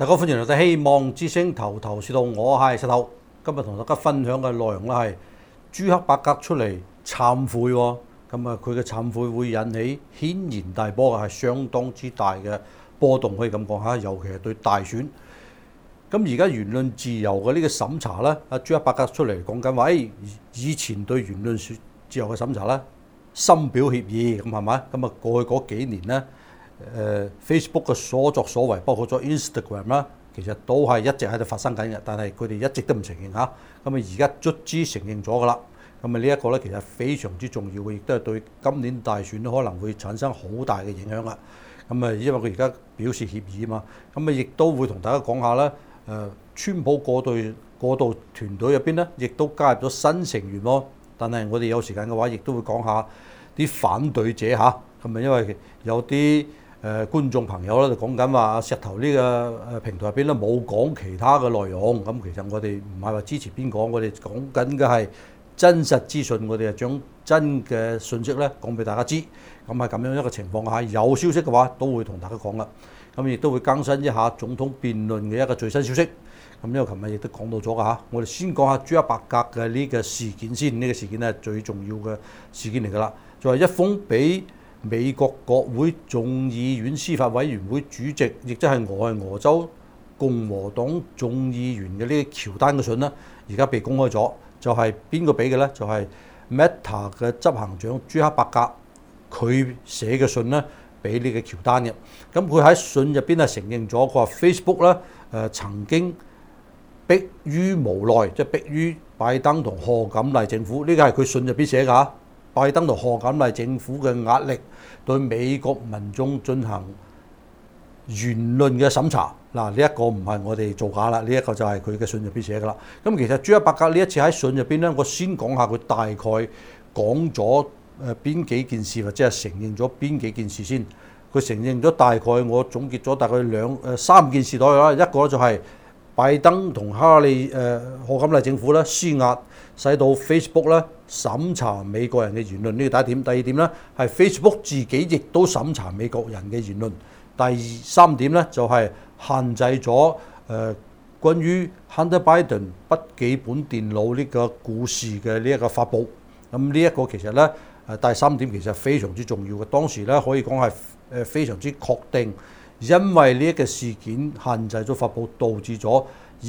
大家歡迎嚟到《希望之聲》頭頭是道，我係石頭。今日同大家分享嘅內容咧係朱克伯格出嚟懺悔喎。咁啊，佢嘅懺悔會引起軒然大波嘅，係相當之大嘅波動，可以咁講嚇。尤其係對大選。咁而家言論自由嘅呢個審查咧，阿朱克伯格出嚟講緊話，以前對言論自由嘅審查咧，深表歉意，咁係咪？咁啊，過去嗰幾年咧。Facebook 嘅所作所為，包括咗 Instagram 啦，其實都係一直喺度發生緊嘅，但係佢哋一直都唔承認嚇。咁啊，而家卒之承認咗噶啦。咁啊，呢一個咧其實非常之重要嘅，亦都係對今年大選可能會產生好大嘅影響啦。咁啊，因為佢而家表示歉意啊嘛。咁啊，亦都會同大家講下啦。川普過渡團隊入邊咧，亦都加入咗新成員咯。但係我哋有時間嘅話，亦都會講下啲反對者嚇。咁啊，因為有啲觀眾朋友咧就講緊話石頭呢個平台入邊咧冇講其他嘅內容，咁其實我哋唔係話支持邊個，我哋講緊嘅係真實資訊，我哋係將真嘅信息咧講俾大家知。咁係咁樣一個情況下，有消息嘅話都會同大家講啦。咁亦都會更新一下總統辯論嘅一個最新消息。咁因為琴日亦都講到咗㗎嚇，我哋先講下朱克伯格嘅呢個事件先。呢個事件咧係最重要嘅事件嚟㗎啦，就係一封俾美國國會眾議院司法委員會主席，亦即係俄亥俄州共和黨眾議員嘅呢個喬丹嘅信啦，而家被公開咗。就係邊個俾嘅咧？就係 Meta 嘅執行長朱克伯格佢寫嘅信咧，俾呢個喬丹嘅。咁佢喺信入邊係承認咗，佢話 Facebook 咧曾經迫於無奈，即係迫於拜登同賀錦麗政府，呢個係佢信入邊寫㗎。拜登同賀錦麗政府嘅壓力對美國民眾進行言論嘅審查。嗱，呢一個唔係我哋造假啦，呢一個就係佢嘅信入邊寫㗎啦。咁其實朱克伯格呢一次喺信入邊咧，我先講下佢大概講咗邊幾件事，或者係承認咗邊幾件事先。佢承認咗大概，我總結咗大概三件事左右啦。一個就係拜登同賀錦麗政府咧施壓，使到 Facebook 咧審查美國人嘅言論，呢個第一點。第二點咧係 Facebook 自己亦都審查美國人嘅言論。第三點咧就係限制咗關於 Hunter Biden 筆記本電腦呢個故事嘅呢一個發布。咁呢一個其實咧第三點其實非常之重要嘅。當時咧可以講係非常之確定，因為呢一個事件限制咗發布，導致咗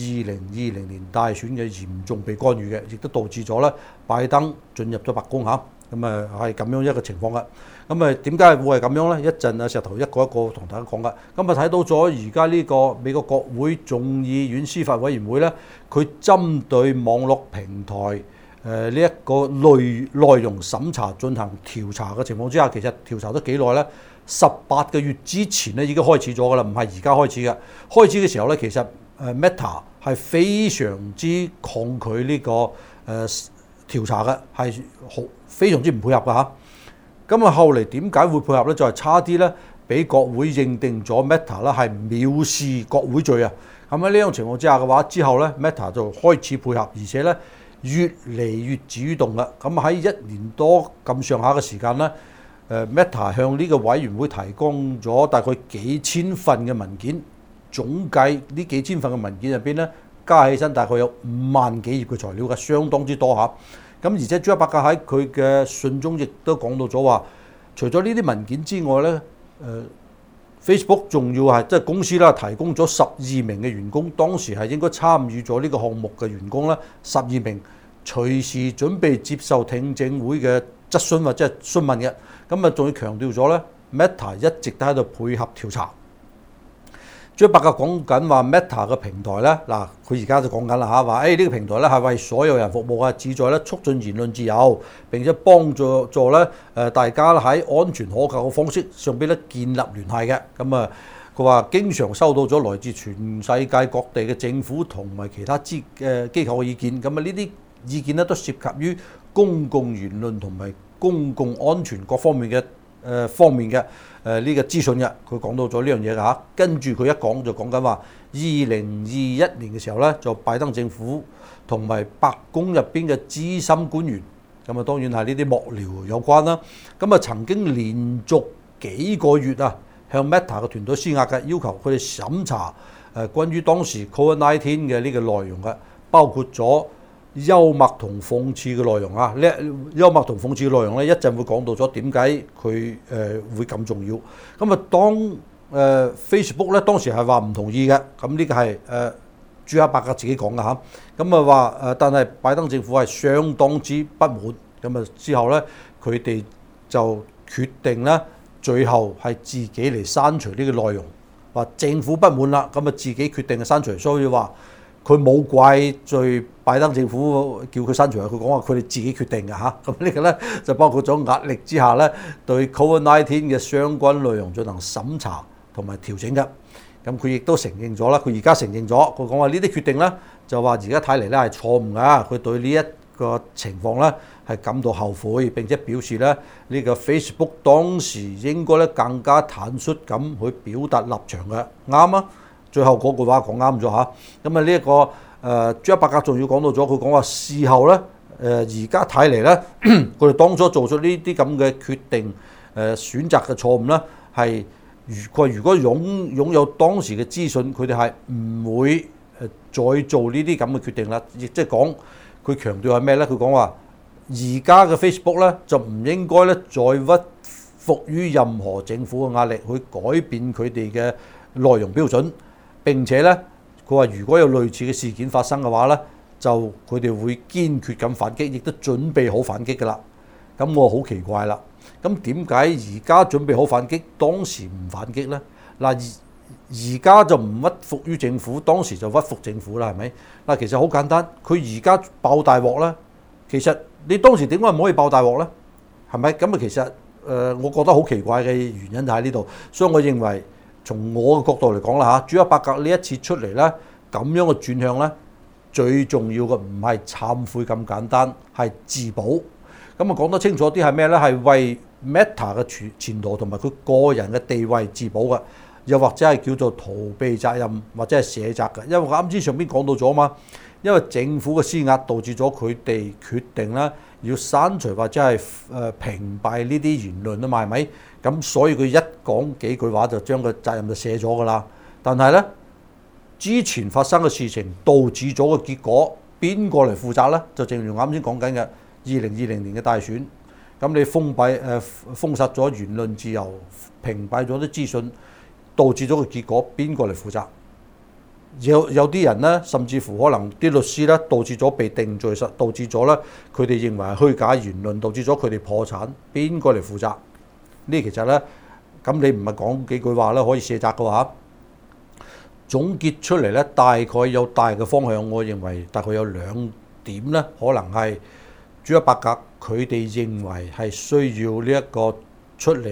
2020年大選嘅嚴重被干預嘅，亦都導致咗咧拜登進入咗白宮嚇。咁啊係咁樣一個情況嘅。咁啊點解會係咁樣咧？一陣啊石頭一個一個同大家講噶。咁啊睇到咗而家呢個美國國會眾議院司法委員會咧，佢針對網絡平台呢一個內容審查進行調查嘅情況之下，其實調查咗幾耐咧？18個月之前咧已經開始咗噶啦，唔係而家開始嘅。開始嘅時候咧，其實Meta 係非常之抗拒呢個調查嘅，係非常之唔配合嘅嚇。咁啊後嚟點解會配合咧？就係差啲咧，俾國會認定咗 Meta 啦係藐視國會罪啊。咁喺呢種情況之下嘅話，之後咧 Meta 就開始配合，而且咧越嚟越主動啦。咁喺1年多咁上下嘅時間咧，Meta 向呢個委員會提供咗大概幾千份嘅文件，總計呢幾千份嘅文件入邊咧，加起身大概有5萬幾頁嘅材料嘅，相當之多嚇。咁而且朱克伯格喺佢嘅信中亦都講到咗話，除咗呢啲文件之外咧，Facebook 仲要係即係公司啦，提供咗12名嘅員工，當時係應該參與咗呢個項目嘅員工啦，12名隨時準備接受聽證會嘅質詢或者係詢問嘅。咁啊仲要強調咗咧 ，Meta 一直都喺度配合調查。朱克伯格講緊話 Meta 嘅平台咧，嗱佢而家就講緊啦嚇，話呢個平台咧係為所有人服務嘅，旨在咧促進言論自由，並且幫助咧大家喺安全可靠嘅方式上邊咧建立聯繫嘅。咁啊，佢話經常收到咗來自全世界各地嘅政府同埋其他機構嘅意見。咁啊呢啲意見咧都涉及於公共言論同埋公共安全各方面嘅呢個資訊嘅。佢講到咗呢樣嘢㗎嚇，跟住佢一講就講緊話2021年嘅時候咧，就拜登政府同埋白宮入邊嘅資深官員，咁啊當然係呢啲幕僚有關啦。咁啊曾經連續幾個月啊向 Meta 嘅團隊施壓嘅，要求佢哋審查關於當時 COVID-19 嘅呢個內容嘅，包括咗幽默同諷刺嘅內容啊。呢幽默同諷刺嘅內容咧，一陣會講到咗點解佢會咁重要。咁啊，當Facebook 咧當時係話唔同意嘅，咁呢個係朱克伯格自己講嘅嚇。咁啊話但係拜登政府係相當之不滿。咁啊之後咧，佢哋就決定咧，最後係自己嚟刪除呢個內容。話政府不滿啦，咁啊自己決定嘅刪除，所以話佢冇怪罪拜登政府叫佢刪除，佢講話佢哋自己決定嘅嚇。咁呢個咧就包括咗壓力之下咧，對 COVID-19 嘅相關內容進行審查同埋調整嘅。咁佢亦都承認咗啦，佢而家承認咗，佢講話呢啲決定咧就話而家睇嚟咧係錯誤㗎，佢對呢一個情況咧係感到後悔，並且表示咧呢個 Facebook 當時應該咧更加坦率咁去表達立場嘅，啱啊！最後嗰句話講啱咗嚇。咁啊呢一個朱克伯格仲要講到咗，佢講話事後咧而家睇嚟咧，佢哋當初做出呢啲咁嘅決定選擇嘅錯誤咧係如果擁有當時嘅資訊，佢哋係唔會再做呢啲咁嘅決定啦。亦即係講佢強調係咩咧？佢講話而家嘅 Facebook 咧就唔應該咧再屈服於任何政府嘅壓力去改變佢哋嘅內容標準。並且咧，佢話如果有類似嘅事件發生嘅話咧，就佢哋會堅決咁反擊，亦都準備好反擊㗎啦。咁我好奇怪啦，咁點解而家準備好反擊，當時唔反擊咧？嗱，而家就唔屈服於政府，當時就屈服政府啦，係咪？嗱，其實好簡單，佢而家爆大鑊咧，其實你當時點解唔可以爆大鑊咧？係咪？咁啊，其實我覺得好奇怪嘅原因就喺呢度，所以我認為。從我嘅角度嚟講啦嚇，朱克伯格呢一次出嚟咧，咁樣嘅轉向咧，最重要嘅唔係懺悔咁簡單，係自保。咁啊講得清楚啲係咩咧？係為 Meta 嘅前途同埋佢個人嘅地位自保嘅，又或者係叫做逃避責任或者係卸責嘅。因為我啱先上邊講到咗嘛，因為政府嘅施壓導致咗佢哋決定啦，要刪除或者係屏蔽呢啲言論啊嘛，係咪？咁所以佢一講幾句話就將個責任就卸咗㗎啦。但係咧，之前發生嘅事情導致咗個結果，邊個嚟負責咧？就正如啱先講緊嘅2020年嘅大選，咁你封殺咗言論自由，屏蔽咗啲資訊，導致咗個結果，邊個嚟負責？有啲人咧，甚至乎可能啲律師咧，導致咗被定罪，導致咗咧佢哋認為係虛假言論，導致咗佢哋破產，邊個嚟負責？呢其實咧，咁你唔係講幾句話咧，可以卸責嘅話，總結出嚟咧，大概有大嘅方向。我認為大概有兩點咧，可能係朱克伯格佢哋認為係需要呢一個出嚟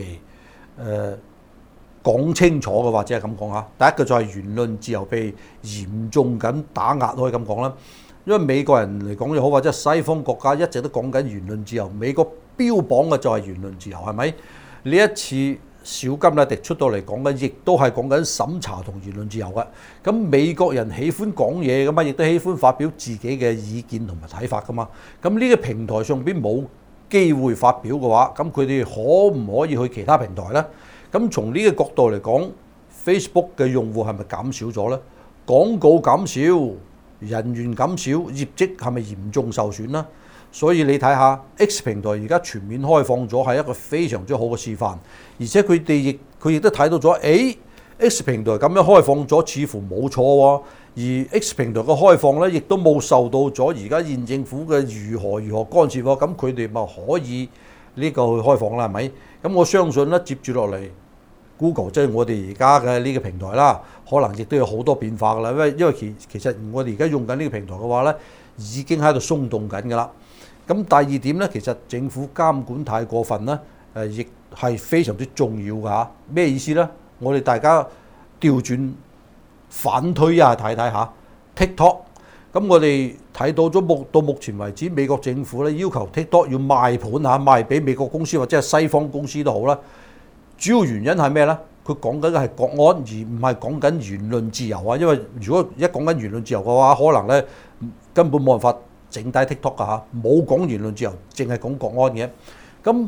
講清楚嘅，或者係咁講嚇。第一個就係言論自由被嚴重咁打壓，可以咁講啦。因為美國人嚟講又好，或者西方國家一直都講緊言論自由，美國標榜嘅就係言論自由，係咪？呢一次小甘迺迪出到嚟講嘅，亦都係講緊審查同言論自由嘅。咁美國人喜歡講嘢噶嘛，亦都喜歡發表自己嘅意見同埋睇法噶嘛。咁呢個平台上邊冇機會發表嘅話，咁佢哋可唔可以去其他平台呢？咁從呢個角度嚟講 ，Facebook 嘅用戶係咪減少咗呢？廣告減少，人員減少，業績係咪嚴重受損呢？所以你睇下 X 平台而家全面開放咗，係一個非常之好嘅示範。而且佢亦都睇到咗，X 平台咁樣開放咗，似乎冇錯喎。而 X 平台嘅開放咧，亦都冇受到咗而家現政府嘅如何干涉喎。咁佢哋咪可以呢個去開放啦，係咪？咁我相信咧，接住落嚟 Google 即係我哋而家嘅呢個平台啦，可能亦都有好多變化㗎啦。因為其實我哋而家用緊呢個平台嘅話咧，已經喺度鬆動緊㗎啦。咁第二點咧，其實政府監管太過分咧，亦係非常之重要㗎嚇。咩意思咧？我哋大家調轉反推啊，睇睇下 TikTok。咁我哋睇到咗到目前為止，美國政府咧要求 TikTok 要賣盤嚇，賣俾美國公司或者係西方公司都好啦。主要原因係咩咧？佢講緊嘅係國安，而唔係講緊言論自由啊。因為如果一講緊言論自由嘅話，可能咧根本冇辦法整低 TikTok 㗎嚇，冇講言論自由，淨係講國安嘅。咁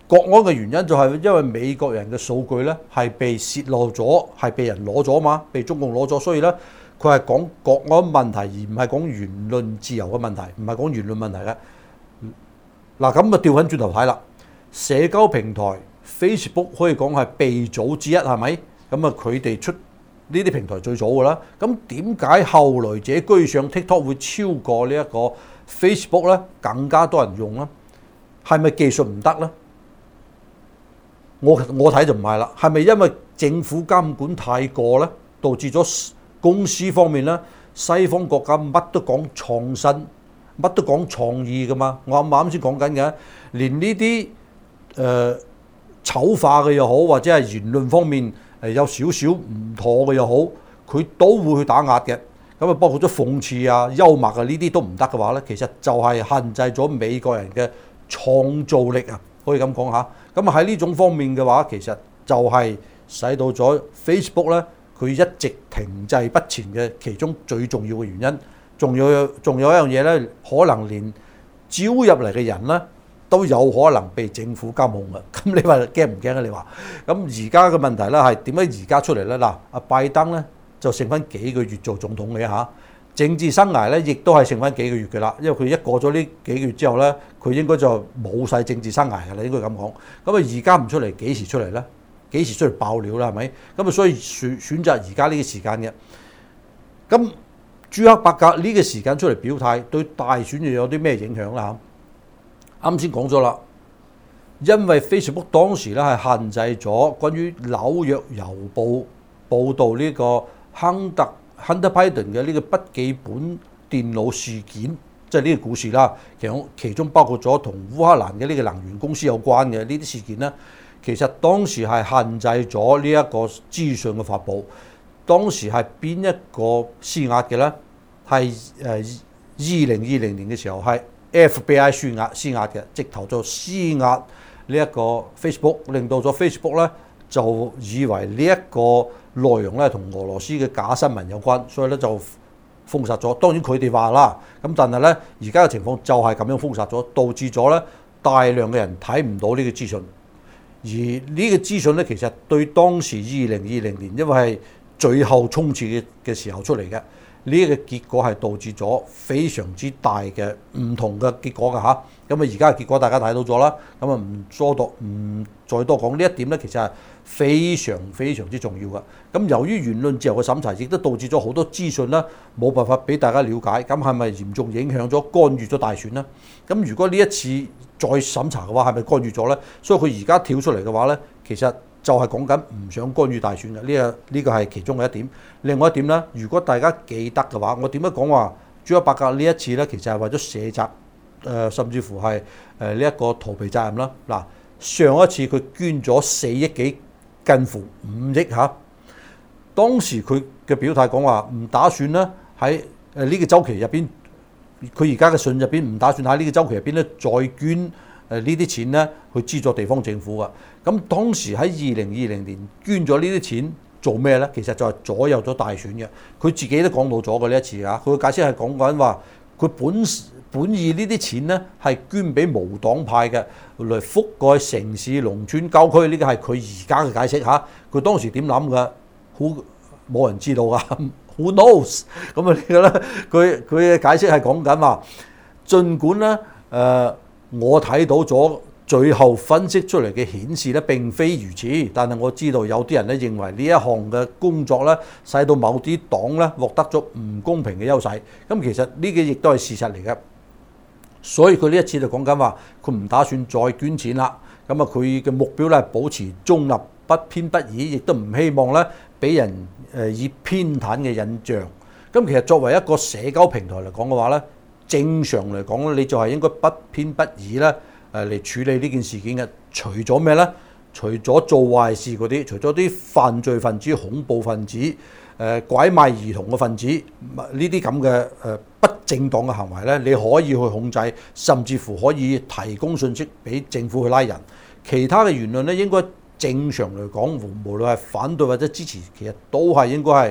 國安嘅原因就係因為美國人嘅數據咧係被泄露咗，係被人攞咗嘛，被中共攞咗，所以咧佢係講國安問題，而唔係講言論自由嘅問題，唔係講言論問題嘅。嗱咁啊調翻轉頭睇啦，社交平台 Facebook 可以講係鼻祖之一，係咪？咁啊佢哋出呢啲平台最早㗎啦。咁點解後來者居上 TikTok 會超過呢一個 Facebook 咧？更加多人用咧？係咪技術唔得咧？我睇就唔係啦，係咪因為政府監管太過咧，導致咗公司方面咧，西方國家乜都講創新，乜都講創意噶嘛？我啱先講緊嘅，連呢啲醜化嘅又好，或者係言論方面有少少唔妥嘅又好，佢都會去打壓嘅。咁啊，包括咗諷刺啊、幽默啊呢啲都唔得嘅話咧，其實就係限制咗美國人嘅創造力啊，可以咁講下。咁喺呢種方面嘅話，其實就係使到咗 Facebook 咧，佢一直停滯不前嘅其中最重要嘅原因。仲有一樣嘢咧，可能連招入嚟嘅人咧都有可能被政府監控嘅。咁你話驚唔驚啊？你話咁而家嘅問題咧係點解而家出嚟咧？嗱，阿拜登咧就剩翻幾個月做總統嘅嚇。政治生涯咧，亦都係剩翻幾個月嘅啦，因為佢一過咗呢幾個月之後咧，佢應該就冇晒政治生涯嘅啦，應該咁講。咁啊，而家唔出嚟，幾時出嚟咧？幾時出嚟爆料啦？係咪？咁啊，所以選擇而家呢個時間嘅。咁朱克伯格呢個時間出嚟表態，對大選又有啲咩影響啦？啱先講咗啦，因為 Facebook 當時咧係限制咗關於紐約郵報報導呢個Hunter Biden 嘅呢個筆記本電腦事件，即係呢個故事啦。其中包括咗同烏克蘭嘅呢個能源公司有關嘅呢啲事件咧，其實當時係限制咗呢一個資訊嘅發布。當時係邊一個施壓嘅咧？係2020年嘅時候係 FBI 施壓嘅，直頭就施壓呢一個 Facebook， 令到咗 Facebook 咧就以為呢一個內容咧同俄羅斯嘅假新聞有關，所以咧就封殺咗。當然佢哋話啦，咁但係咧而家嘅情況就係咁樣封殺咗，導致咗咧大量嘅人睇唔到呢個資訊。而呢個資訊咧其實對當時2020年，因為係最後衝刺嘅時候出嚟嘅，呢個結果係導致咗非常之大嘅唔同嘅結果㗎嚇。咁啊而家嘅結果大家睇到咗啦，咁啊唔再多講呢一點咧，其實係非常非常之重要嘅。咁由於言論自由嘅審查，亦都導致咗好多資訊啦冇辦法俾大家了解，咁係咪嚴重影響咗干預咗大選呢？咁如果呢一次再審查嘅話，係咪干預咗呢？所以佢而家跳出嚟嘅話呢，其實就係講緊唔想干預大選嘅。呢個係其中嘅一點。另外一點呢，如果大家記得嘅話，我點樣講話朱克伯格呢一次呢，其實係為咗卸責。甚至乎係呢一個逃避責任啦。嗱，上一次佢捐咗4億幾，近乎5億嚇。當時佢嘅表態講話唔打算咧喺呢個週期入邊，佢而家嘅信入邊唔打算喺呢個週期入邊咧再捐呢啲錢咧去資助地方政府㗎。咁當時喺2020年捐咗呢啲錢做咩咧？其實就係左右咗大選嘅。佢自己都講到咗嘅呢一次嚇，佢嘅解釋係講緊話佢本意呢啲錢咧係捐俾無黨派嘅，嚟覆蓋城市、農村、郊區。呢個係佢而家嘅解釋嚇。佢當時點諗嘅？冇人知道㗎。Who knows？ 咁啊呢個咧，佢嘅解釋係講緊話，儘管咧我睇到咗最後分析出嚟嘅顯示咧並非如此，但係我知道有啲人咧認為呢一項嘅工作咧使到某啲黨咧獲得咗唔公平嘅優勢。咁其實呢個亦都係事實嚟嘅。所以佢呢一次就講緊話，佢唔打算再捐錢啦。咁啊，佢嘅目標咧係保持中立、不偏不倚，亦都唔希望咧俾人以偏袒嘅印象。咁其實作為一個社交平台嚟講嘅話咧，正常嚟講咧，你就係應該不偏不倚咧嚟處理呢件事件嘅。除咗咩咧？除咗做壞事嗰啲，除咗啲犯罪分子、恐怖分子、拐賣兒童嘅分子，呢啲咁嘅不正當嘅行為咧，你可以去控制，甚至乎可以提供信息俾政府去拉人。其他嘅言論咧，應該正常嚟講，無論係反對或者支持，其實都係應該係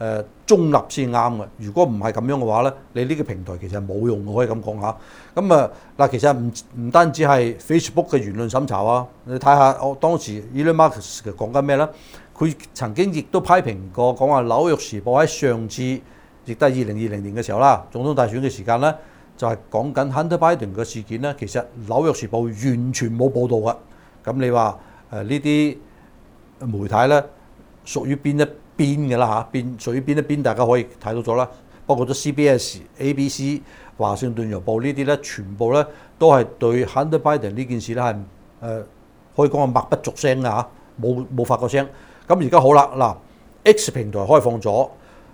中立先啱嘅。如果唔係咁樣嘅話咧，你呢個平台其實係冇用嘅，可以咁講下。咁嗱，其實唔單止係 Facebook 嘅言論審查啊，你睇下我當時 Elon Musk 講緊咩咧？佢曾經亦都批評過講話《紐約時報》喺上次亦都係2020年嘅時候啦，總統大選嘅時間咧，就係講緊 Hunter Biden 嘅事件咧。其實《紐約時報》完全冇報導嘅。咁你話呢啲媒體咧屬於邊一邊嘅啦嚇？屬於邊一邊，大家可以睇到咗啦。包括咗 CBS、ABC、華盛頓郵報呢啲咧，全部咧都係對 Hunter Biden 呢件事咧係可以講係默不作聲嘅嚇，冇發過聲。咁而家好啦，嗱 X 平台開放咗，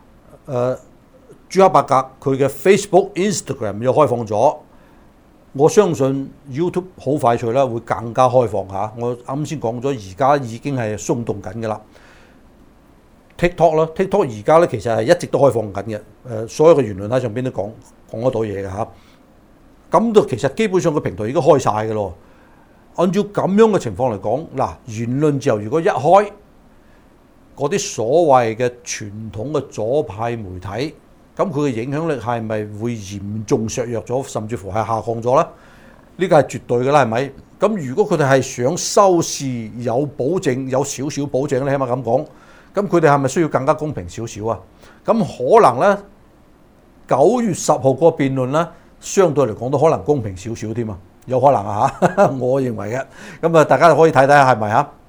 朱克伯格佢嘅 Facebook、Instagram 又開放咗，我相信 YouTube 好快脆啦，會更加開放嚇。我啱先講咗，而家已經係鬆動緊嘅啦。TikTok 啦，TikTok 而家咧其實係一直都開放緊嘅，所有嘅言論喺上邊都講得到嘢嘅嚇。咁就其實基本上個平台已經開晒嘅咯。按照咁樣嘅情況嚟講，嗱言論自由如果一開，嗰啲所謂嘅傳統嘅左派媒體，咁佢嘅影響力係咪會嚴重削弱咗，甚至乎係下降咗咧？呢個係絕對嘅啦，係咪？咁如果佢哋係想收視有保證，有少少保證咧，起碼咁講，咁佢哋係咪需要更加公平少少啊？咁可能咧9月10號個辯論咧，相對嚟講都可能公平少少添啊，有可能啊嚇，我認為嘅。咁啊，大家可以睇睇係咪啊？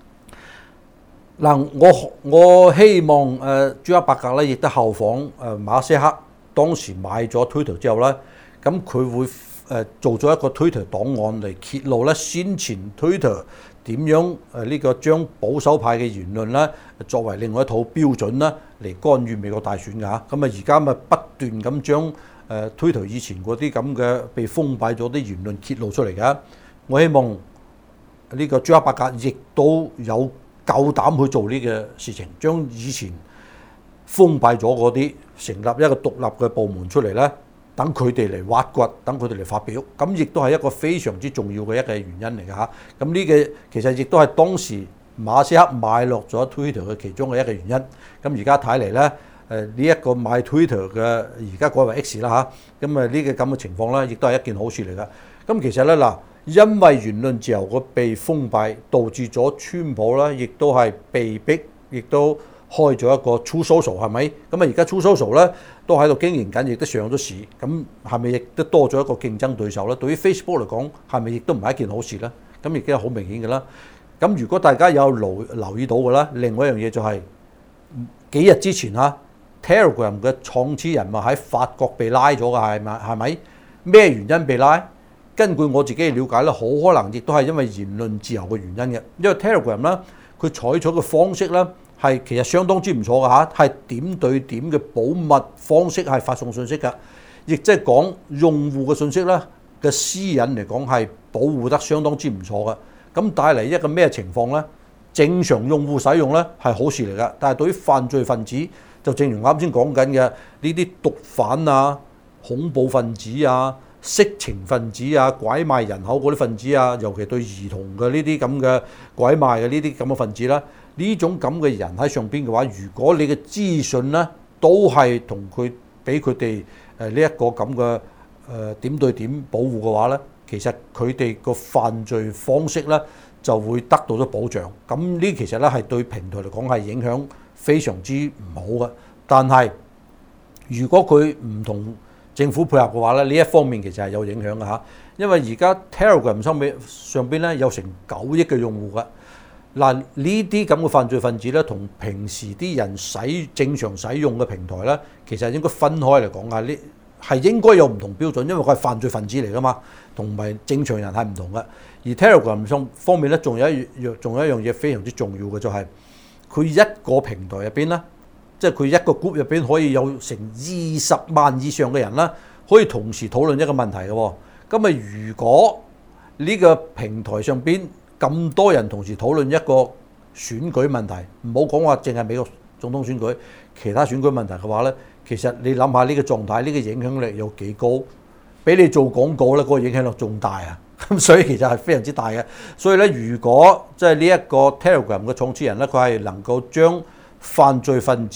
嗱，我希望朱克伯格咧亦都效仿馬斯克當時買咗 Twitter 之後咧，咁佢會做咗一個 Twitter 檔案嚟揭露咧先前 Twitter 點樣呢個將保守派嘅言論咧作為另外一套標準咧嚟干預美國大選㗎嚇。咁啊而家咪不斷咁將Twitter 以前嗰啲咁嘅被封閉咗啲言論揭露出嚟㗎。我希望呢個朱克伯格亦都有夠膽去做呢個事情，將以前封閉咗嗰啲成立一個獨立嘅部門出嚟咧，等佢哋嚟挖掘，等佢哋嚟發表，咁亦都係一個非常之重要嘅一個原因嚟㗎嚇。咁呢個其實亦都係當時馬斯克買落咗 Twitter 嘅其中嘅一個原因。咁而家睇嚟咧，呢一個買 Twitter 嘅而家改為 X 啦嚇，咁啊呢個咁嘅情況咧，亦都係一件好事嚟㗎。咁其實咧嗱，因為言論自由個被封閉，導致咗川普咧，亦都係被逼，亦都開咗一個 Truth Social 係咪？咁啊而家 Truth Social 咧都喺度經營緊，亦都上咗市。咁係咪亦都多咗一個競爭對手咧？對於 Facebook 嚟講，係咪亦都唔係一件好事咧？咁亦都係好明顯嘅啦。咁如果大家有留意到嘅啦，另外一樣嘢就係幾日之前嚇 Telegram 嘅創始人咪喺法國被拉咗嘅，係咪？咩原因被拉？根據我自己嘅了解咧，好可能亦都係因為言論自由嘅原因嘅。因為 Telegram 咧，佢採取嘅方式咧係其實相當之唔錯嘅嚇，係點對點嘅保密方式係發送信息嘅，亦即係講用戶嘅信息咧嘅私隱嚟講係保護得相當之唔錯嘅。咁帶嚟一個咩情況咧？正常用戶使用咧係好事嚟㗎，但係對於犯罪分子，就正如啱先講緊嘅呢啲毒販啊、恐怖分子啊、色情分子啊、拐賣人口嗰啲分子啊，尤其對兒童嘅呢啲咁嘅拐賣嘅呢啲咁嘅分子啦，呢種咁嘅人喺上邊嘅話，如果你嘅資訊咧都係同佢俾佢哋呢一個咁嘅點對點保護嘅話咧，其實佢哋個犯罪方式咧就會得到咗保障。咁呢其實咧係對平台嚟講係影響非常之唔好嘅。但係如果佢唔同政府配合嘅話咧，呢一方面其實係有影響嘅嚇。因為而家 Telegram 上邊咧有成9億嘅用戶㗎。嗱，呢啲咁嘅犯罪分子咧，同平時啲人正常使用嘅平台咧，其實應該分開嚟講啊。呢係應該有唔同標準，因為佢係犯罪分子嚟㗎嘛，同埋正常人係唔同嘅。而 Telegram 方面咧，仲有一樣嘢非常之重要嘅，就係佢一個平台入邊咧，即係佢一個 group 入邊可以有成20萬以上嘅人啦，可以同時討論一個問題嘅喎。咁啊，如果呢個平台上邊咁多人同時討論一個選舉問題，唔好講話淨係美國總統選舉，其他選舉問題嘅話咧，其實你諗下呢個狀態，呢個影響力有幾高？俾你做廣告咧，嗰個影響力仲大啊！咁所以其實係非常之大嘅。所以咧，如果即係呢一個 Telegram 嘅創始人咧，佢係能夠將犯罪分子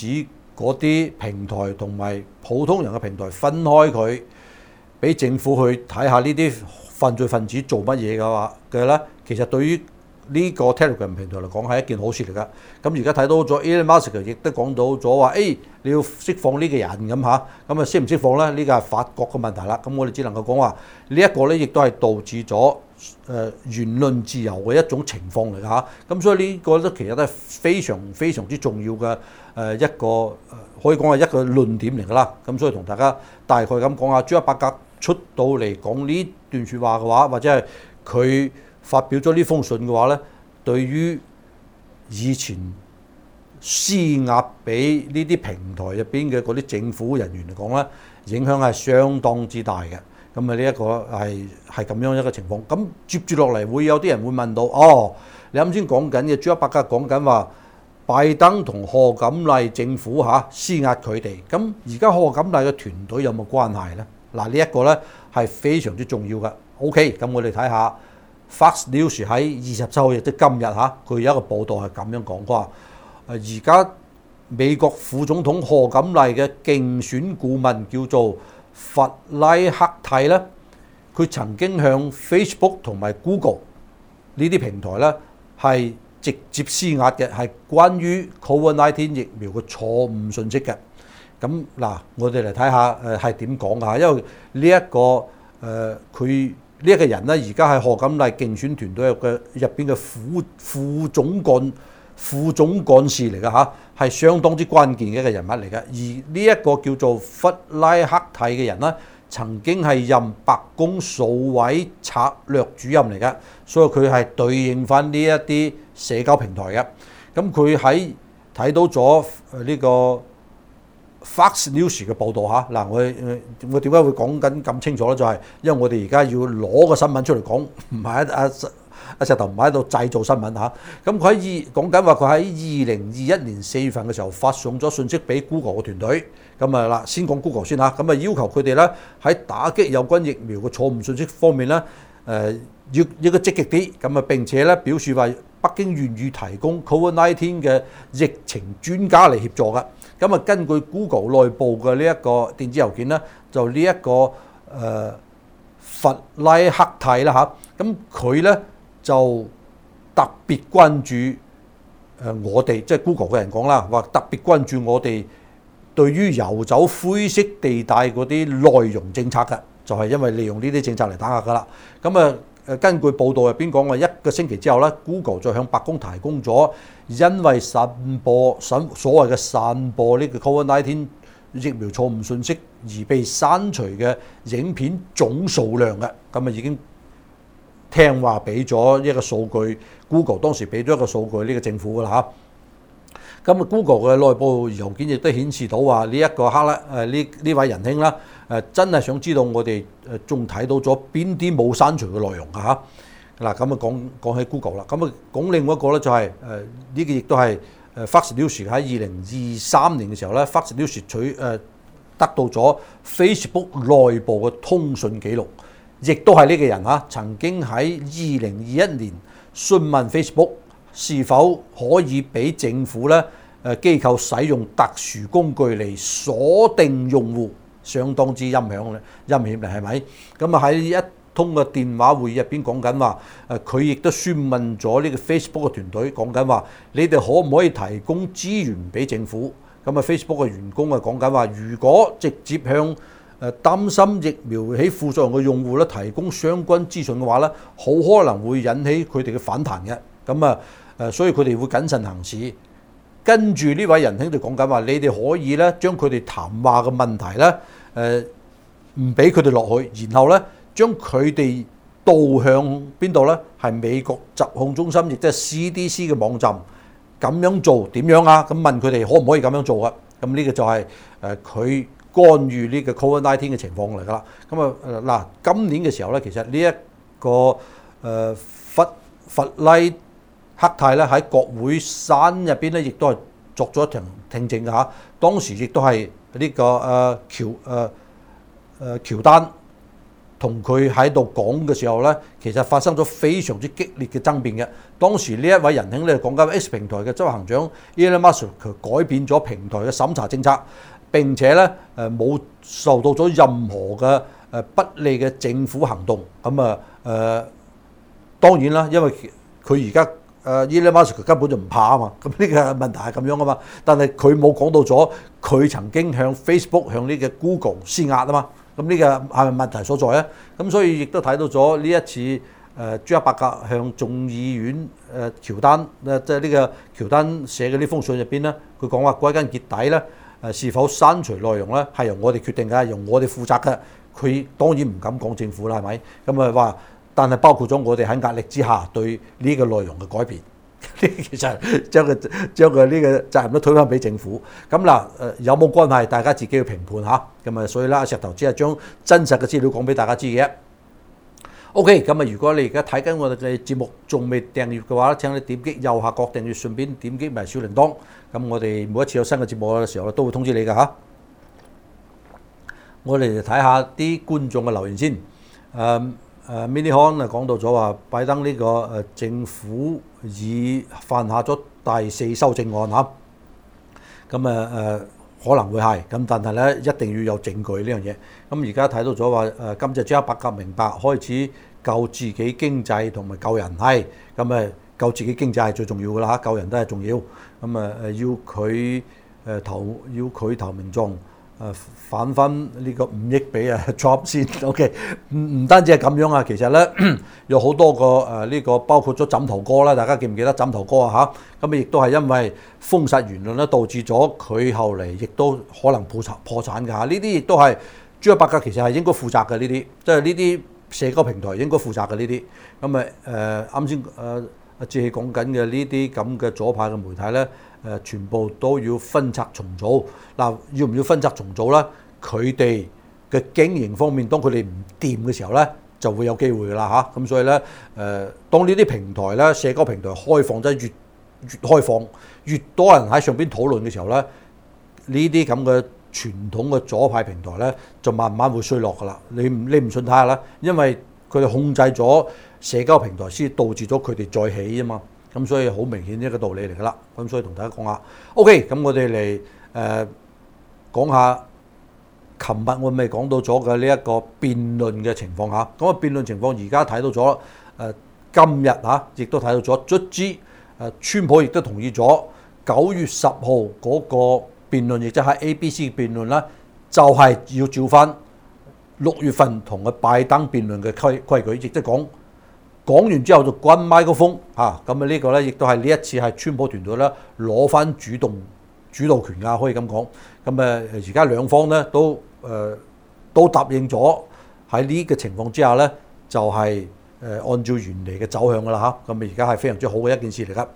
嗰啲平台同埋普通人嘅平台分開佢，俾政府去睇下呢啲犯罪分子做乜嘢嘅咧，其實對於呢個 Telegram 平台嚟講係一件好事嚟㗎。咁而家睇到咗 Elon Musk 亦都講到咗話，你要釋放呢個人咁嚇，咁釋唔釋放咧？呢個係法國嘅問題啦。咁我哋只能夠講話呢一個咧，亦都係導致咗言論自由嘅一種情況嚟㗎嚇。咁所以呢個咧其實都係非常非常之重要嘅一個可以講係一個論點嚟㗎啦。咁所以同大家大概咁講下，朱克伯格出到嚟講呢段説話嘅話，或者係佢發表咗呢封信嘅話咧，對於以前施壓俾呢啲平台入邊嘅嗰啲政府人員嚟講咧，影響係相當之大嘅。咁啊，呢一個係咁樣一個情況。咁接住落嚟會有啲人會問到，你啱先講緊嘅朱克伯格講緊話，拜登同賀錦麗政府施壓佢哋。咁而家賀錦麗嘅團隊有冇關係咧？嗱，呢一個咧係非常之重要嘅。OK，咁我哋睇下 Fox News 喺27號亦即今日佢有一個報道係咁樣講過，而家美國副總統賀錦麗嘅競選顧問叫做弗拉克蒂咧，佢曾經向 Facebook 同埋 Google 呢啲平台咧係直接施壓嘅，係關於 COVID-19 疫苗嘅錯誤信息嘅。咁嗱，我哋嚟睇下係點講㗎？因為呢一個佢呢一個人咧，而家係賀錦麗競選團隊入邊嘅副總幹事嚟㗎，係相當之關鍵嘅一個人物嚟嘅。而呢一個叫做弗拉克蒂嘅人咧，曾經係任白宮數位策略主任嚟嘅，所以佢係對應翻呢一啲社交平台嘅。咁佢喺睇到咗呢個 Fox News 嘅報導嗱，我點解會講緊咁清楚咧？就係因為我哋而家要攞個新聞出嚟講，唔係阿石頭唔係喺度製造新聞嚇。咁佢講緊話，佢喺2021年4月份嘅時候發送咗信息俾 Google 嘅團隊。咁嗱，先講 Google 先嚇。咁要求佢哋咧喺打擊有關疫苗嘅錯誤信息方面咧，要一個積極啲。咁並且咧表示話北京願意提供 COVID-19 嘅疫情專家嚟協助嘅。咁根據 Google 內部嘅呢一個電子郵件咧，就呢一個弗拉克蒂啦嚇，咁佢咧就特別關注我哋，即係 Google 嘅人講啦，話特別關注我哋對於遊走灰色地帶嗰啲內容政策嘅，就係因為利用呢啲政策嚟打壓㗎啦。咁根據報道入邊講話，一個星期之後咧 ，Google 就向白宮提供咗因為所謂嘅散播呢個 COVID-19 疫苗錯誤信息而被刪除嘅影片總數量嘅。咁已經聽話俾咗一個數據 ，Google 當時俾咗一個數據呢個政府㗎啦嚇。咁Google 嘅內部郵件亦都顯示到話呢一個呢位仁兄啦，真係想知道我哋仲睇到咗邊啲冇刪除嘅內容㗎嚇。嗱，咁講起 Google 啦，咁講另外一個咧就係呢個亦都係Fox News 喺2023年嘅時候咧，Fox News 得到咗 Facebook 內部嘅通訊記錄，亦都係呢個人曾經喺2021年詢問 Facebook 是否可以俾政府咧機構使用特殊工具嚟鎖定用戶，相當之陰險嚟係咪？咁喺一通嘅電話會議入邊講緊話，佢亦都詢問咗呢個 Facebook 嘅團隊，講緊話你哋可唔可以提供資源俾政府？咁Facebook 嘅員工講緊話，如果直接向擔心疫苗起副作用嘅用戶咧提供相關資訊嘅話咧，好可能會引起佢哋嘅反彈嘅。咁所以佢哋會謹慎行事。跟住呢位仁兄就講緊話，你哋可以咧將佢哋談話嘅問題咧唔俾佢哋落去，然後咧將佢哋導向邊度咧？係美國疾控中心，亦即係 CDC 嘅網站。咁樣做點樣啊？咁問佢哋可唔可以咁樣做啊？咁呢個就係佢干預呢個 COVID-19 嘅情況嚟㗎啦。咁今年嘅時候咧，其實呢一個弗拉克蒂咧喺國會山入邊咧，亦都係作咗一場聽證㗎嚇。當時亦都係呢個喬丹同佢喺度講嘅時候咧，其實發生咗非常之激烈嘅爭辯嘅。當時呢一位仁兄咧講緊 X 平台嘅執行長 Elon Musk 佢改變咗平台嘅審查政策，並且咧冇受到咗任何嘅不利嘅政府行動。咁當然啦，因為佢而家Elon Musk 根本就唔怕啊嘛，咁呢個問題係咁樣啊嘛。但係佢冇講到咗佢曾經向 Facebook 向呢個 Google 施壓啊嘛。咁呢個係咪問題所在咧？咁所以亦都睇到咗呢一次朱克伯格向眾議院喬丹即係呢個喬丹寫嘅呢封信入邊咧，佢講話歸根結底咧是否刪除內容咧係由我哋決定嘅，由我哋負責嘅。佢當然唔敢講政府啦，係咪？咁話，但係包括咗我哋喺壓力之下對呢個內容嘅改變，其實將佢呢個責任都推返俾政府。咁嗱有冇關係？大家自己要評判嚇。咁所以啦，石頭只係將真實嘅資料講俾大家知嘅。OK， 咁如果你而家睇緊我哋嘅節目仲未訂閱嘅話，請你點擊右下角訂閱，順便點擊埋小鈴鐺。咁我哋每一次有新嘅節目嘅時候都會通知你㗎嚇。我哋嚟睇下啲觀眾嘅留言先。Mini Con 講到咗話，拜登呢個政府已犯下咗第4修正案嚇。咁可能會係咁，但係咧一定要有證據呢樣嘢。咁而家睇到咗話今次朱克伯格明白開始救自己經濟同埋救人係咁救自己經濟係最重要㗎啦嚇，救人都係重要。咁要佢投民眾返翻呢個5億俾Trump 先 ，OK， 唔單止係咁樣啊，其實咧有好多個呢個包括咗枕頭哥啦，大家記唔記得枕頭哥啊嚇？咁亦都係因為封殺言論咧，導致咗佢後嚟亦都可能破產㗎嚇。呢啲亦都係朱克伯格其實係應該負責嘅呢啲，即係呢啲社交平台應該負責嘅呢啲。咁啱先阿志氣講緊嘅呢啲咁嘅左派嘅媒體咧。全部都要分拆重組。嗱，要唔要分拆重組咧？佢哋嘅經營方面，當佢哋唔掂嘅時候咧，就會有機會㗎啦嚇。咁所以咧，當呢啲平台咧，社交平台開放得越開放，越多人喺上邊討論嘅時候咧，呢啲咁嘅傳統嘅左派平台咧，就慢慢會衰落㗎啦。你唔信睇下啦，因為佢哋控制咗社交平台，先導致咗佢哋再起啊嘛。咁所以好明顯一個道理嚟㗎啦，咁所以同大家講下 ，OK， 咁我哋嚟講下，琴日我未講到咗嘅呢一個辯論嘅情況嚇，咁啊辯論情況而家睇到咗，今日嚇亦都睇到咗，卒之川普亦都同意咗9月10號嗰個辯論，亦即係 ABC 辯論啦，就係要照翻6月份同嘅拜登辯論嘅規矩，亦即係講完之後就關麥克風嚇，咁呢個咧亦都係呢一次係川普團隊咧攞翻主導權㗎，可以咁講。咁而家兩方咧都答應咗喺呢個情況之下咧，就係按照原嚟嘅走向㗎啦嚇。咁而家係非常之好嘅一件事嚟㗎。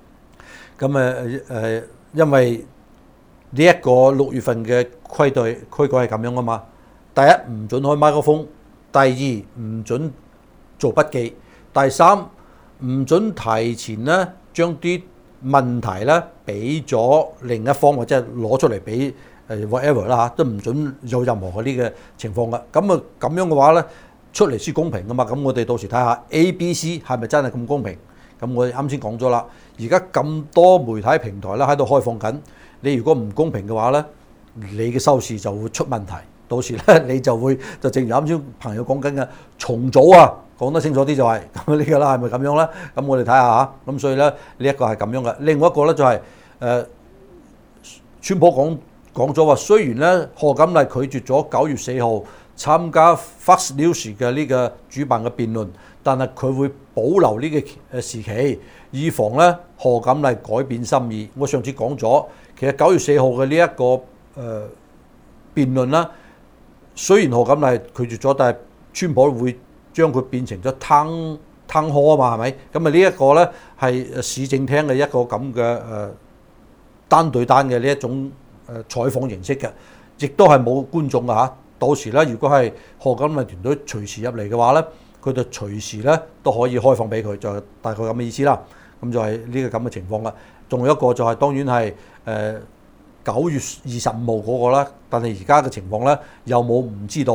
咁因為呢一個6月份嘅規矩係咁樣㗎嘛。第一唔準開麥克風，第二唔準做筆記。第三，唔准提前咧將啲問題咧俾咗另一方，或者攞出嚟俾whatever 啦嚇，都唔准有任何嘅呢個情況㗎。咁樣嘅話咧，出嚟先公平㗎嘛。咁我哋到時睇下 ABC 係咪真係咁公平？咁我哋啱先講咗啦，而家咁多媒體平台咧喺度開放緊，你如果唔公平嘅話咧，你嘅收視就會出問題。到時咧你就正如啱先朋友講緊嘅重組啊。講得清楚啲就係咁呢個啦，係咪咁樣咧？咁我哋睇下嚇。咁所以咧呢一個係咁樣嘅。另外一個咧就係川普講咗話，雖然咧賀錦麗拒絕咗9月4號參加 Fox News 嘅呢個主辦嘅辯論，但係佢會保留呢個時期，以防咧賀錦麗改變心意。我上次講咗，其實9月4號嘅呢一個辯論啦，雖然賀錦麗拒絕咗，但係川普會將佢變成咗攤開啊嘛，係咪？咁呢一個咧係市政廳嘅一個咁嘅單對單嘅呢一種採訪形式嘅，亦都係冇觀眾㗎嚇。到時咧，如果係賀錦麗團隊隨時入嚟嘅話咧，佢就隨時咧都可以開放俾佢，就係大概咁嘅意思啦。咁就係呢個咁嘅情況啦。仲有一個就係當然係9月25號嗰個啦，但係而家嘅情況咧有冇唔知道。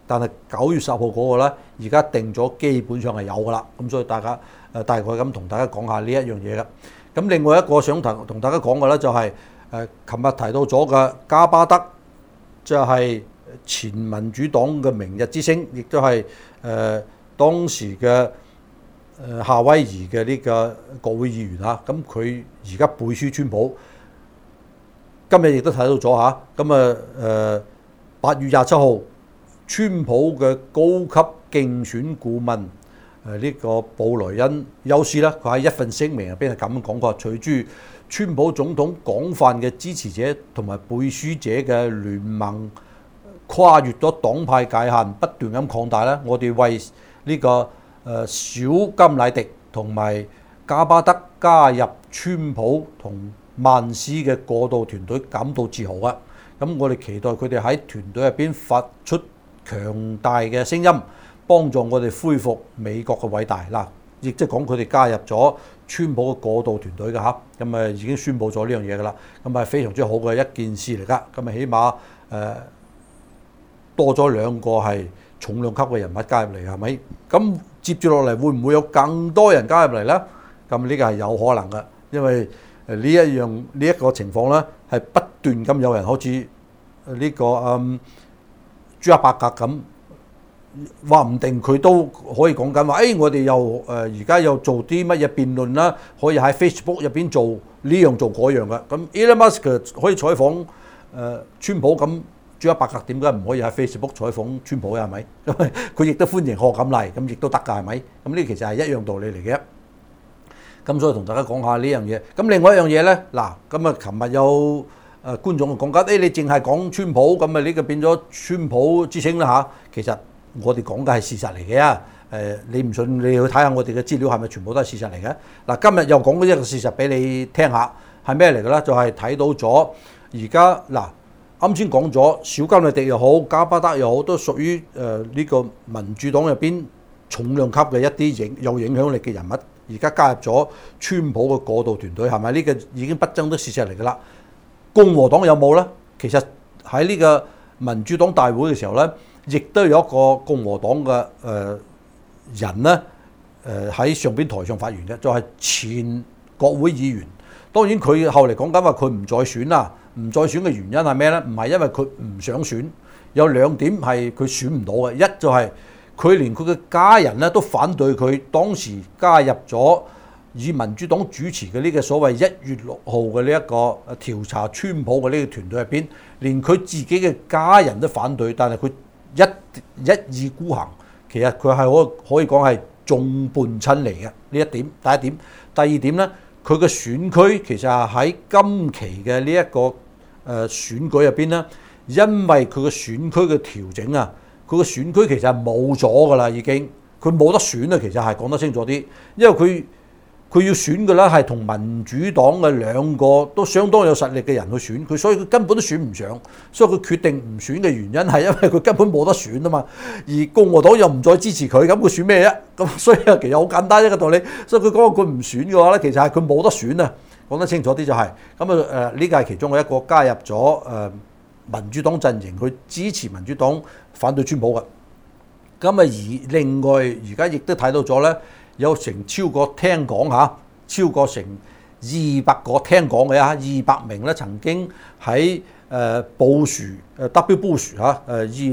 但係9月10號嗰個咧，而家定咗基本上係有㗎啦。咁所以大家大概咁同大家講下呢一樣嘢啦。咁另外一個想同大家講嘅咧就係琴日提到咗嘅加巴德，就係前民主黨嘅明日之星，亦都係當時嘅夏威夷嘅呢個國會議員嚇。咁佢而家背書川普，今日亦都睇到咗嚇。咁8月27號，川普嘅高級競選顧問呢個布萊恩休斯咧，佢喺一份聲明入邊係咁講過：隨住川普總統廣泛嘅支持者同埋背書者嘅聯盟跨越咗黨派界限，不斷咁擴大咧，我哋為呢個小甘迺迪同埋加巴德加入川普同曼斯嘅過渡團隊感到自豪啊！咁我哋期待佢哋喺團隊入邊發出強大嘅聲音，幫助我哋恢復美國嘅偉大嗱，亦即係講佢哋加入咗川普嘅過渡團隊嘅嚇，咁已經宣布咗呢樣嘢㗎啦，咁係非常之好嘅一件事嚟㗎，咁起碼多咗2個係重量級嘅人物加入嚟，係咪？咁接住落嚟會唔會有更多人加入嚟呢？咁呢個係有可能嘅，因為呢一個情況咧係不斷咁有人好似呢個朱克伯格咁，話唔定佢都可以講緊話，我哋又而家又做啲乜嘢辯論啦，可以喺 Facebook 入邊做呢樣做嗰樣嘅。咁 Elon Musk 可以採訪川普，咁朱克伯格點解唔可以喺 Facebook 採訪川普嘅？係咪？因為佢亦都歡迎賀錦麗，咁亦都得㗎，係咪？咁呢其實係一樣道理嚟嘅。咁所以同大家講下呢樣嘢。咁另外一樣嘢咧，嗱，咁琴日有觀眾講緊，你淨係講川普，咁呢個變咗川普之星啦嚇。其實我哋講嘅係事實嚟嘅，你唔信你去睇下我哋嘅資料係咪全部都係事實嚟嘅？嗱，今日又講咗一個事實俾你聽下，係咩嚟嘅咧？就係睇到咗而家嗱，啱先講咗小甘迺迪又好，加巴德又好，都屬於呢個民主黨入邊重量級嘅一啲有影響力嘅人物。而家加入咗川普嘅過渡團隊，係咪呢個已經不爭的事實嚟㗎啦？共和黨有冇呢？其實喺呢個民主黨大會嘅時候呢，亦都有一個共和黨嘅人呢喺上邊台上發言嘅，就係前國會議員。當然佢後嚟講緊話佢唔再選啦，唔再選嘅原因係咩呢？唔係因為佢唔想選，有2點係佢選唔到嘅，一就係佢連佢嘅家人咧都反對佢當時加入咗以民主黨主持嘅呢個所謂1月6號嘅呢一個調查川普嘅呢個團隊入邊，連佢自己嘅家人都反對，但係佢一意孤行。其實佢係可以講係眾叛親離嘅呢一點。第一點，第二點咧，佢嘅選區其實係喺今期嘅呢一個選舉入邊咧，因為佢嘅選區嘅調整啊。佢個選區其實係冇咗㗎啦，已經佢冇得選啦。其實係講得清楚啲，因為佢要選嘅咧係同民主黨嘅2個都相當有實力嘅人去選佢，所以佢根本都選唔上。所以佢決定唔選嘅原因係因為佢根本冇得選啊嘛。而共和黨又唔再支持佢，咁佢選咩啫？咁所以其實好簡單一個道理。所以佢講佢唔選嘅話咧，其實係佢冇得選啊。講得清楚啲就係咁啊。呢個係其中嘅一個加入咗民主黨陣營，佢支持民主黨，反對川普嘅。咁而另外而家亦都睇到咗咧，有成超過聽講嚇，超過成200個聽講嘅嚇，200名咧曾經喺布殊W. Bush 嚇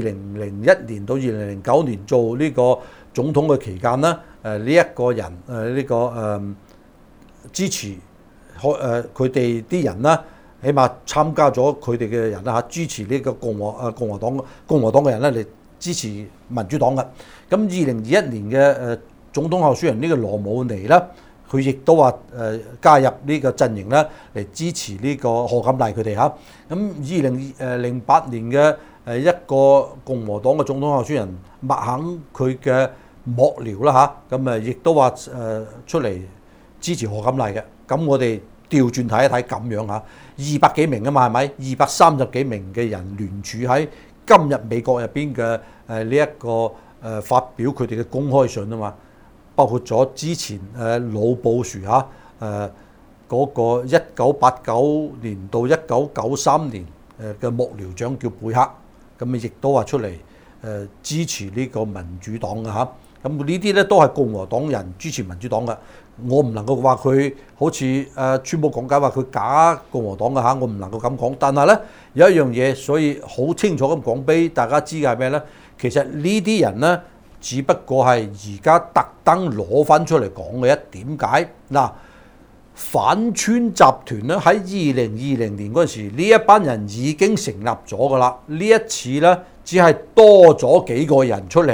2001年到2009年做呢個總統嘅期間咧，呢一個人支持佢哋啲人啦。起碼參加咗佢哋嘅人啦嚇，支持呢個共和黨嘅人咧嚟支持民主黨嘅。咁2021年嘅總統候選人呢個羅姆尼咧，佢亦都話加入呢個陣營咧嚟支持呢個賀錦麗佢哋嚇。咁2008年嘅一個共和黨嘅總統候選人麥肯佢嘅幕僚啦嚇，咁亦都話出嚟支持賀錦麗嘅。咁我哋調轉睇一睇咁樣嚇，200幾名啊嘛，係咪？230幾名嘅人聯署喺今日美國入邊嘅呢一個發表佢哋嘅公開信啊嘛，包括咗之前老布殊嚇嗰個1989年到1993年嘅幕僚長叫貝克，咁亦都話出嚟支持呢個民主黨嘅嚇。咁呢啲咧都係共和黨人支持民主黨嘅。我唔能夠話佢好似川普講解話佢假共和黨嘅嚇，我唔能夠咁講。但係咧有一樣嘢，所以好清楚咁講俾大家知嘅係咩咧？其實呢啲人咧，只不過係而家特登攞翻出嚟講嘅。點解嗱？反川集團咧喺2020年嗰陣時，呢一班人已經成立咗㗎啦。呢一次咧，只係多咗幾個人出嚟，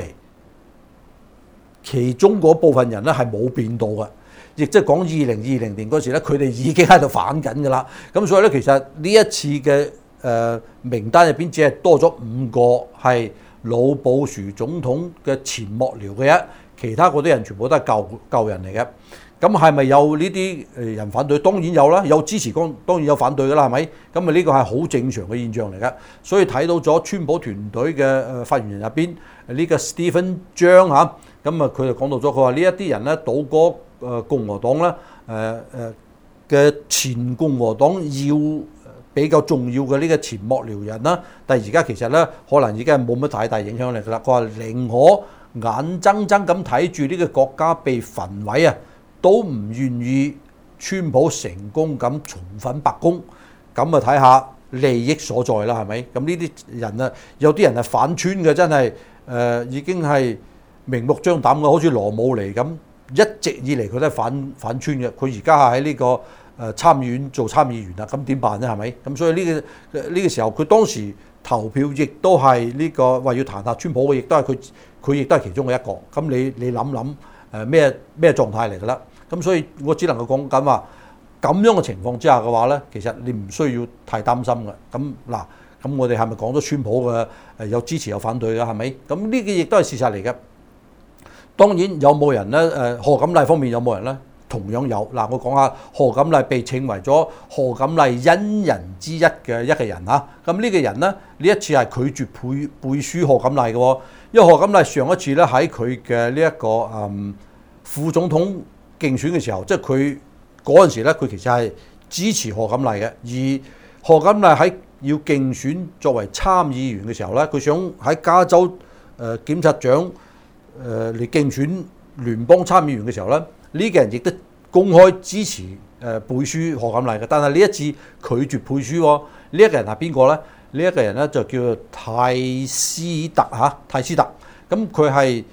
其中嗰部分人咧係冇變到嘅，亦即係講2020年嗰時咧，佢哋已經喺度反緊㗎啦。咁所以咧，其實呢一次嘅名單入邊，只係多咗5個係老布殊總統嘅前幕僚嘅啫，其他嗰啲人全部都係舊人嚟嘅。咁係咪有呢啲人反對？當然有啦，有支持當然有反對㗎啦，係咪？咁呢個係好正常嘅現象嚟㗎。所以睇到咗川普團隊嘅發言人入邊呢個 Stephen 張嚇，咁佢就講到咗，佢話呢一啲人咧倒過共和黨咧嘅前共和黨要比較重要嘅呢個前幕僚人啦，但係而家其實咧可能已經係冇乜太大影響力㗎啦。佢話寧可眼睜睜咁睇住呢個國家被焚毀啊，都唔願意川普成功咁重返白宮，咁睇下利益所在啦，係咪？咁呢啲人啊，有啲人係反川嘅，真係已經係明目張膽嘅，好似羅姆尼咁，一直以嚟佢都係反川嘅。佢而家係喺呢個參議院做參議員啦，咁點辦呢？係咪？咁所以呢個時候，佢當時投票亦都係呢個話要彈劾川普嘅，亦都係佢亦都係其中嘅一個。咁你諗諗咩狀態嚟㗎啦？咁所以我只能夠講緊話咁樣嘅情況之下嘅話咧，其實你唔需要太擔心嘅。咁嗱，咁我哋係咪講咗川普嘅有支持有反對嘅係咪？咁呢個亦都係事實嚟嘅。當然有冇人咧？賀錦麗方面有冇人咧？同樣有。嗱，我講下賀錦麗被稱為咗賀錦麗恩人之一嘅一個人嚇。咁呢個人咧，呢一次係拒絕背書賀錦麗嘅喎，因為賀錦麗上一次咧喺佢嘅呢一個副總統競選嘅時候，即係佢嗰陣時咧，佢其實係支持賀錦麗嘅。而賀錦麗喺要競選作為參議員嘅時候咧，佢想喺加州檢察長嚟競選聯邦參議員嘅時候咧，呢個人亦都公開支持背書賀錦麗嘅。但係呢一次拒絕背書喎。呢一個人係邊個咧？呢一個人咧就叫做泰斯特嚇，泰斯特。咁佢係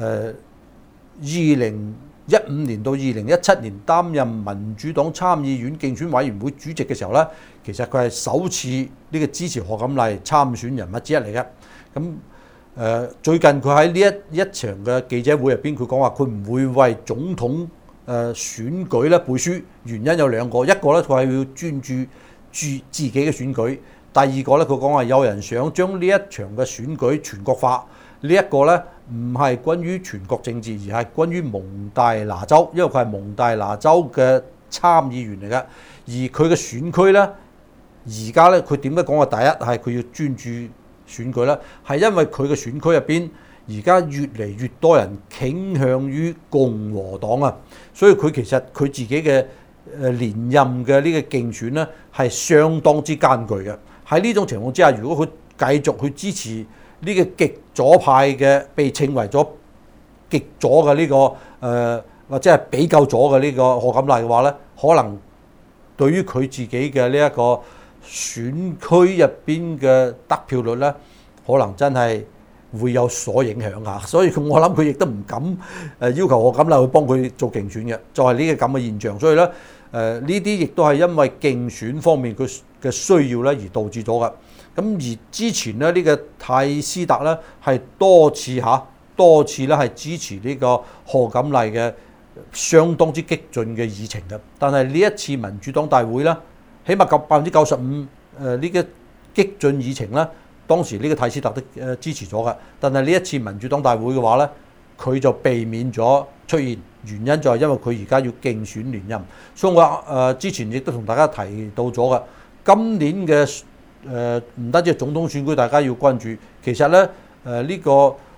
2015年到2017年擔任民主黨參議院競選委員會主席嘅時候咧，其實佢係首次呢個支持賀錦麗參選人物之一嚟嘅。咁最近佢喺呢一場嘅記者會入邊，佢講話佢唔會為總統選舉咧背書，原因有2個，一個咧佢係要專注自己嘅選舉，第二個咧佢講話有人想將呢一場嘅選舉全國化，呢一個咧唔係關於全國政治，而係關於蒙大拿州，因為佢係蒙大拿州嘅參議員嚟嘅，而佢嘅選區咧而家咧佢點解講話第一係佢要專注選舉咧？係因為佢嘅選區入邊而家越嚟越多人傾向於共和黨啊，所以佢其實佢自己嘅連任嘅呢個競選咧係相當之艱巨嘅。喺呢種情況之下，如果佢繼續去支持呢個極左派嘅，被稱為咗極左嘅呢個或者係比較左嘅呢個賀錦麗嘅話咧，可能對於佢自己嘅呢一個選區入邊嘅得票率咧，可能真係會有所影響啊！所以我諗佢亦都唔敢要求賀錦麗去幫佢做競選嘅，就係呢個咁嘅現象。所以咧呢啲亦都係因為競選方面佢嘅需要咧而導致咗嘅。咁而之前咧呢個泰斯特咧係多次咧係支持呢個賀錦麗嘅相當之激進嘅議程嘅。但係呢一次民主黨大會咧，起碼95%呢個激進議程咧，當時呢個泰斯特都支持咗嘅。但係呢一次民主黨大會嘅話咧，佢就避免咗出現，原因就係因為佢而家要競選連任。所以我之前亦都同大家提到咗嘅，今年嘅唔單止係總統選舉，大家要關注。其實咧呢個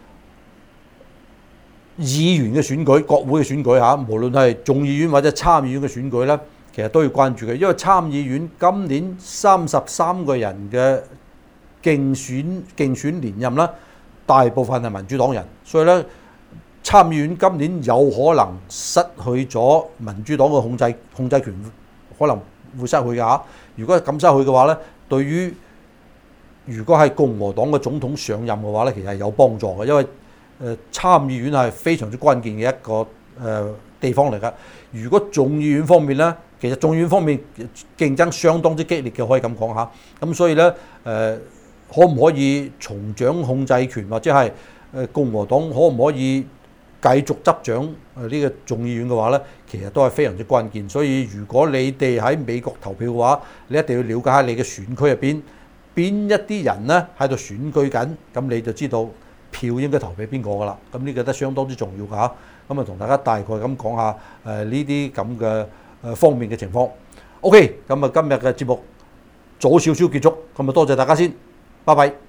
議員嘅選舉、國會嘅選舉嚇，無論係眾議院或者參議院嘅選舉咧，其實都要關注嘅。因為參議院今年33個人嘅競選連任啦， 大部分係民主黨人，所以咧參議院今年有可能失去咗民主黨嘅控制權，可能會失去嘅嚇。如果係咁失去嘅話咧，對於如果係共和黨嘅總統上任嘅話咧，其實係有幫助嘅，因為參議院係非常之關鍵嘅一個地方嚟㗎。如果眾議院方面咧，其實眾議院方面競爭相當之激烈嘅，可以咁講下。咁所以咧可唔可以重掌控制權，或者係共和黨可唔可以繼續執掌呢個眾議院嘅話咧，其實都係非常之關鍵。所以如果你哋喺美國投票嘅話，你一定要了解下你嘅選區入邊邊一啲人咧喺度選舉緊，咁你就知道票應該投俾邊個噶啦。咁呢個都相當之重要㗎嚇。咁啊同大家大概咁講下呢啲咁嘅方面嘅情況。OK，咁啊今日嘅節目早少少結束，咁啊多謝大家先，拜拜。